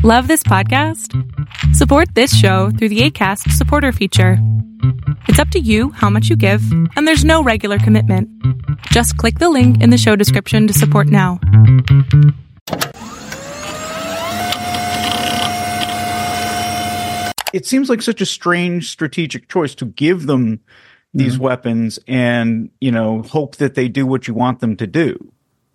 Love this podcast? Support this show through the Acast supporter feature. It's up to you how much you give, and there's no regular commitment. Just click the link in the show description to support now. It seems like such a strange strategic choice to give them these weapons and, hope that they do what you want them to do.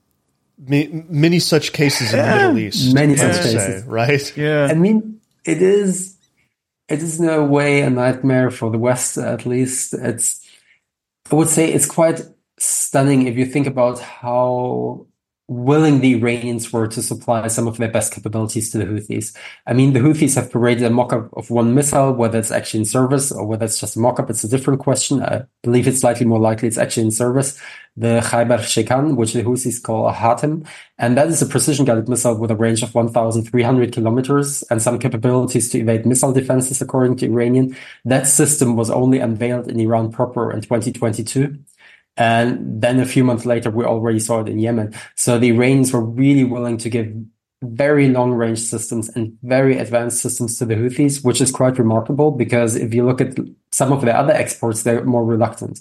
Many such cases in the Middle East. Many such cases, right? Yeah. I mean, it is in a way a nightmare for the West, at least. I would say it's quite stunning if you think about how willing the Iranians were to supply some of their best capabilities to the Houthis. I mean, the Houthis have paraded a mock-up of one missile, whether it's actually in service or whether it's just a mock-up, it's a different question. I believe it's slightly more likely it's actually in service. The Khaybar Shekan, which the Houthis call a Hatem, and that is a precision-guided missile with a range of 1,300 kilometers and some capabilities to evade missile defenses, according to Iranian. That system was only unveiled in Iran proper in 2022. And then a few months later, we already saw it in Yemen. So the Iranians were really willing to give very long-range systems and very advanced systems to the Houthis, which is quite remarkable because if you look at some of the other exports, they're more reluctant.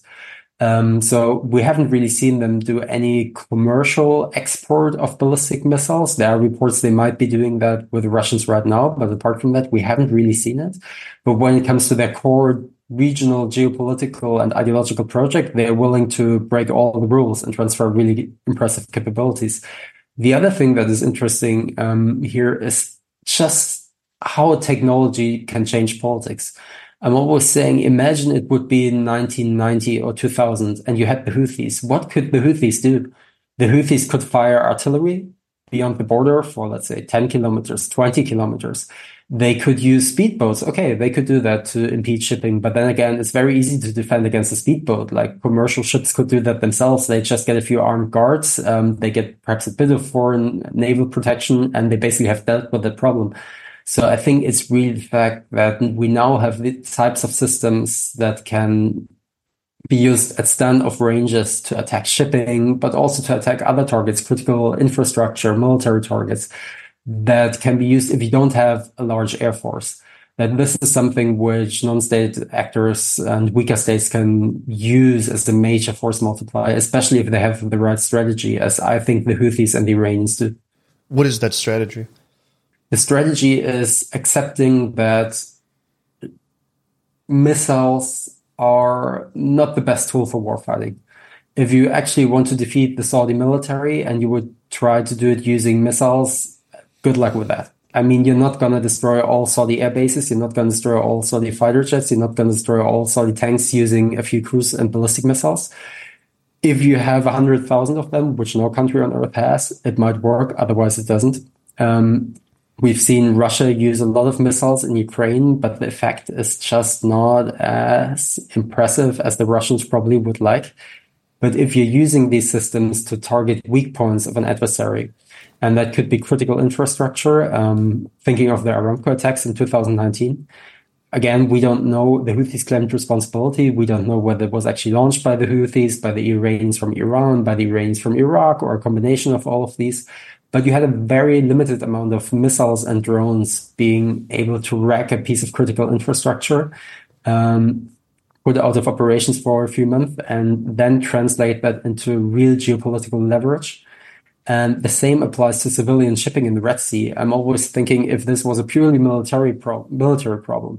So we haven't really seen them do any commercial export of ballistic missiles. There are reports they might be doing that with the Russians right now, but apart from that, we haven't really seen it. But when it comes to their core regional geopolitical and ideological project, they're willing to break all the rules and transfer really impressive capabilities. The other thing that is interesting here is just how technology can change politics. I'm always saying, imagine it would be in 1990 or 2000 and you had the Houthis. What could the Houthis do? The Houthis could fire artillery beyond the border for, let's say, 10 kilometers, 20 kilometers. They could use speedboats. Okay, they could do that to impede shipping. But then again, it's very easy to defend against a speedboat. Like commercial ships could do that themselves. They just get a few armed guards. They get perhaps a bit of foreign naval protection, and they basically have dealt with that problem. So I think it's really the fact that we now have the types of systems that can be used at standoff ranges to attack shipping, but also to attack other targets, critical infrastructure, military targets, that can be used if you don't have a large air force. That this is something which non-state actors and weaker states can use as a major force multiplier, especially if they have the right strategy, as I think the Houthis and the Iranians do. What is that strategy? The strategy is accepting that missiles are not the best tool for warfighting. If you actually want to defeat the Saudi military and you would try to do it using missiles, good luck with that. I mean, you're not going to destroy all Saudi air bases. You're not going to destroy all Saudi fighter jets. You're not going to destroy all Saudi tanks using a few cruise and ballistic missiles. If you have 100,000 of them, which no country on earth has, it might work. Otherwise, it doesn't. We've seen Russia use a lot of missiles in Ukraine, but the effect is just not as impressive as the Russians probably would like. But if you're using these systems to target weak points of an adversary, and that could be critical infrastructure, thinking of the Aramco attacks in 2019. Again, we don't know. The Houthis claimed responsibility. We don't know whether it was actually launched by the Houthis, by the Iranians from Iran, by the Iranians from Iraq, or a combination of all of these. But you had a very limited amount of missiles and drones being able to wreck a piece of critical infrastructure, put it out of operations for a few months, and then translate that into real geopolitical leverage. And the same applies to civilian shipping in the Red Sea. I'm always thinking if this was a purely military problem,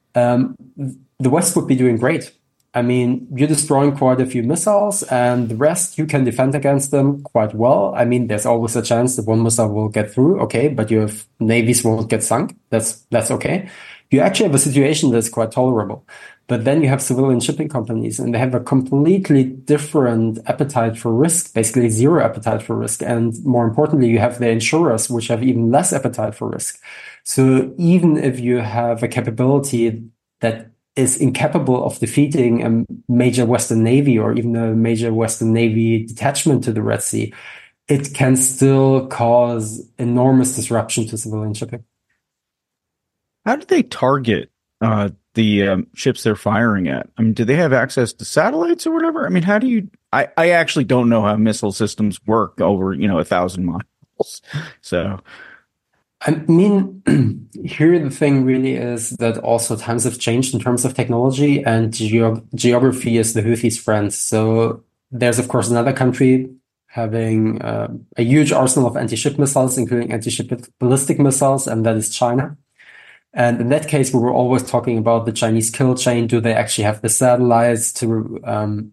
the West would be doing great. I mean, you're destroying quite a few missiles, and the rest, you can defend against them quite well. I mean, there's always a chance that one missile will get through, okay, but your navies won't get sunk. That's okay. You actually have a situation that's quite tolerable. But then you have civilian shipping companies, and they have a completely different appetite for risk, basically zero appetite for risk. And more importantly, you have the insurers, which have even less appetite for risk. So even if you have a capability that is incapable of defeating a major Western Navy or even a major Western Navy detachment to the Red Sea, it can still cause enormous disruption to civilian shipping. How do they target the ships they're firing at? I mean, do they have access to satellites or whatever? I mean, how do you? I actually don't know how missile systems work over 1,000 miles. So I mean, here the thing really is that also times have changed in terms of technology, and geography is the Houthis' friend. So there's, of course, another country having a huge arsenal of anti-ship missiles, including anti-ship ballistic missiles, and that is China. And in that case, we were always talking about the Chinese kill chain. Do they actually have the satellites to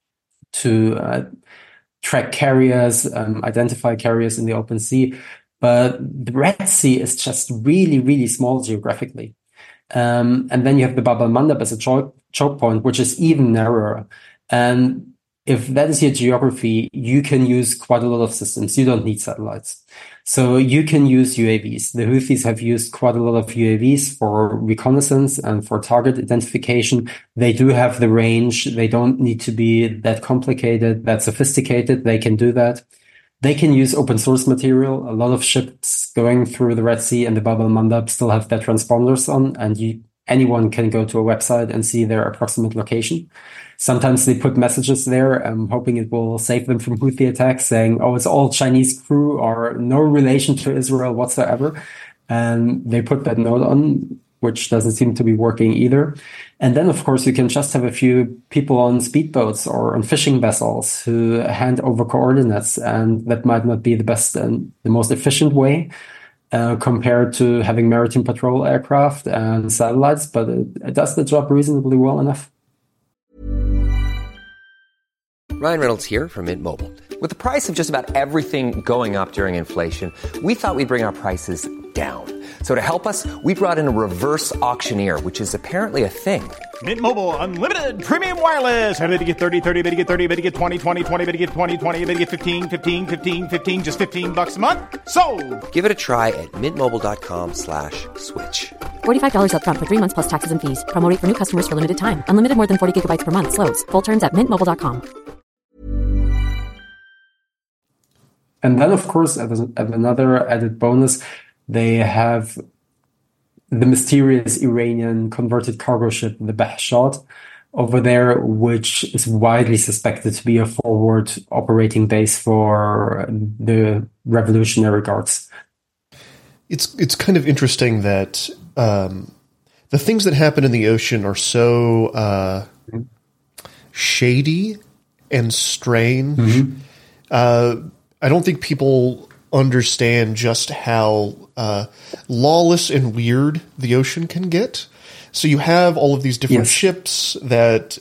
track carriers, identify carriers in the open sea? But the Red Sea is just really, really small geographically. And then you have the Bab al-Mandab as a choke point, which is even narrower. And if that is your geography, you can use quite a lot of systems. You don't need satellites. So you can use UAVs. The Houthis have used quite a lot of UAVs for reconnaissance and for target identification. They do have the range. They don't need to be that complicated, that sophisticated. They can do that. They can use open source material. A lot of ships going through the Red Sea and the Bab al-Mandab still have their transponders on, and anyone can go to a website and see their approximate location. Sometimes they put messages there, hoping it will save them from Houthi attacks, saying, oh, it's all Chinese crew or no relation to Israel whatsoever. And they put that note on, which doesn't seem to be working either. And then, of course, you can just have a few people on speedboats or on fishing vessels who hand over coordinates. And that might not be the best and the most efficient way compared to having maritime patrol aircraft and satellites, but it does the job reasonably well enough. Ryan Reynolds here from Mint Mobile. With the price of just about everything going up during inflation, we thought we'd bring our prices down. So to help us, we brought in a reverse auctioneer, which is apparently a thing. Mint Mobile Unlimited Premium Wireless. How to get 30, 30, bit to get 30, bit to get 20, 20, 20, bit to get 20, 20, bit to get 15, 15, 15, 15, just $15 a month? Sold! Give it a try at mintmobile.com/switch. $45 up front for 3 months plus taxes and fees. Promo rate for new customers for limited time. Unlimited more than 40 gigabytes per month. Slows full terms at mintmobile.com. And then, of course, as another added bonus, they have the mysterious Iranian converted cargo ship, the Behshad, over there, which is widely suspected to be a forward operating base for the Revolutionary Guards. It's kind of interesting that the things that happen in the ocean are so shady and strange. Mm-hmm. I don't think people understand just how lawless and weird the ocean can get. So you have all of these different ships that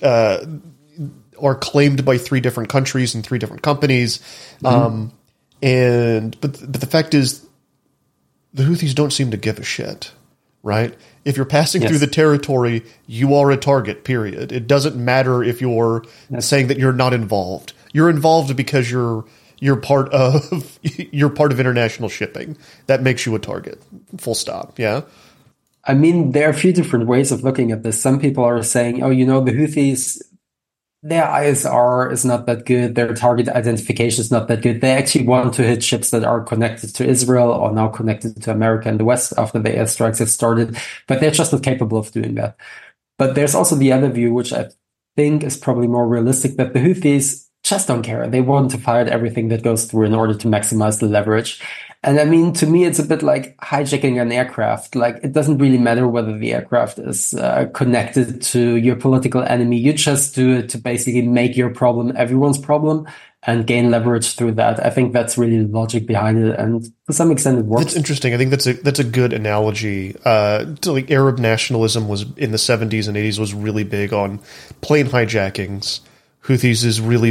are claimed by 3 different countries and 3 different companies. Mm-hmm. But the fact is, the Houthis don't seem to give a shit, right? If you're passing through the territory, you are a target, period. It doesn't matter if you're saying that you're not involved. You're involved because you're part of international shipping. That makes you a target. Full stop. Yeah. I mean, there are a few different ways of looking at this. Some people are saying, oh, the Houthis, their ISR is not that good. Their target identification is not that good. They actually want to hit ships that are connected to Israel or now connected to America and the West after the airstrikes have started, but they're just not capable of doing that. But there's also the other view, which I think is probably more realistic, that the Houthis just don't care. They want to fire at everything that goes through in order to maximize the leverage. And I mean, to me, it's a bit like hijacking an aircraft. Like, it doesn't really matter whether the aircraft is connected to your political enemy. You just do it to basically make your problem everyone's problem and gain leverage through that. I think that's really the logic behind it. And to some extent, it works. That's interesting. I think that's a good analogy. To like Arab nationalism was in the 70s and 80s was really big on plane hijackings. The Houthis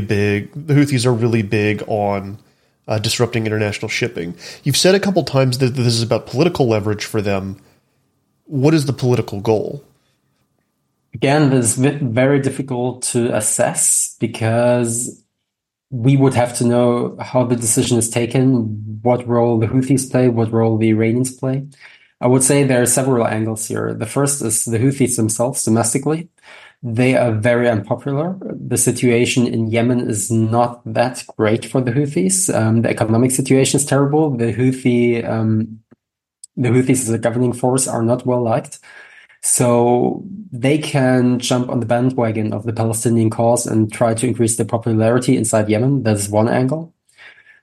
are really big on disrupting international shipping. You've said a couple times that this is about political leverage for them. What is the political goal? Again, this is very difficult to assess because we would have to know how the decision is taken, what role the Houthis play, what role the Iranians play. I would say there are several angles here. The first is the Houthis themselves domestically. They are very unpopular. The situation in Yemen is not that great for the Houthis. The economic situation is terrible. The Houthis as a governing force are not well liked. So they can jump on the bandwagon of the Palestinian cause and try to increase their popularity inside Yemen. That is one angle.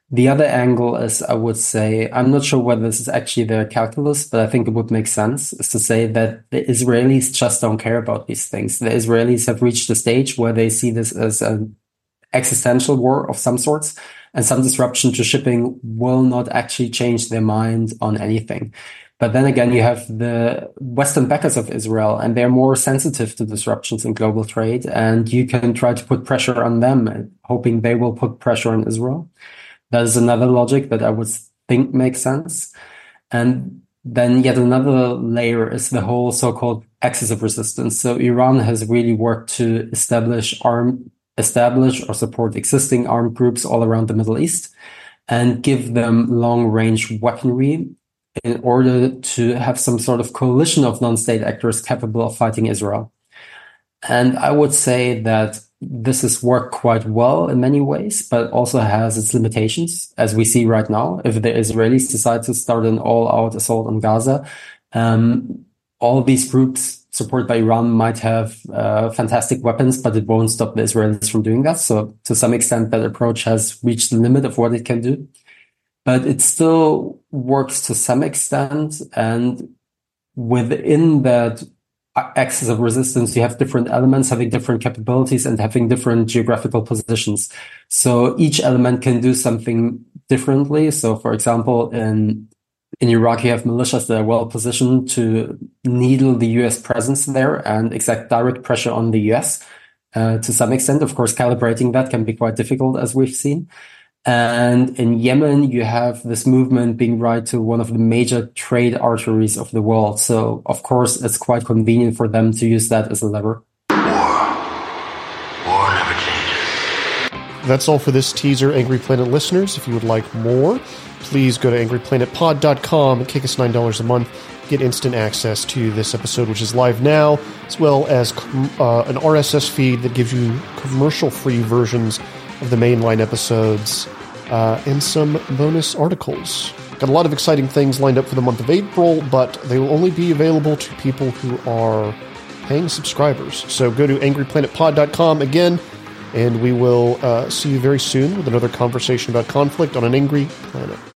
The other angle is, I would say, I'm not sure whether this is actually their calculus, but I think it would make sense, is to say that the Israelis just don't care about these things. The Israelis have reached a stage where they see this as an existential war of some sorts, and some disruption to shipping will not actually change their mind on anything. But then again, you have the Western backers of Israel, and they're more sensitive to disruptions in global trade, and you can try to put pressure on them, hoping they will put pressure on Israel. That is another logic that I would think makes sense. And then yet another layer is the whole so-called axis of resistance. So Iran has really worked to establish or support existing armed groups all around the Middle East and give them long-range weaponry in order to have some sort of coalition of non-state actors capable of fighting Israel. And I would say that this has worked quite well in many ways, but also has its limitations, as we see right now. If the Israelis decide to start an all-out assault on Gaza, all these groups supported by Iran might have fantastic weapons, but it won't stop the Israelis from doing that. So to some extent, that approach has reached the limit of what it can do. But it still works to some extent. And within that axis of resistance, you have different elements having different capabilities and having different geographical positions. So each element can do something differently. So for example, in Iraq, you have militias that are well positioned to needle the US presence there and exert direct pressure on the US to some extent. Of course, calibrating that can be quite difficult, as we've seen. And in Yemen, you have this movement being right to one of the major trade arteries of the world. So, of course, it's quite convenient for them to use that as a lever. War never changes. That's all for this teaser, Angry Planet listeners. If you would like more, please go to angryplanetpod.com and kick us $9 a month. Get instant access to this episode, which is live now, as well as an RSS feed that gives you commercial-free versions of the mainline episodes and some bonus articles. Got a lot of exciting things lined up for the month of April, but they will only be available to people who are paying subscribers. So go to angryplanetpod.com again, and we will see you very soon with another conversation about conflict on an Angry Planet.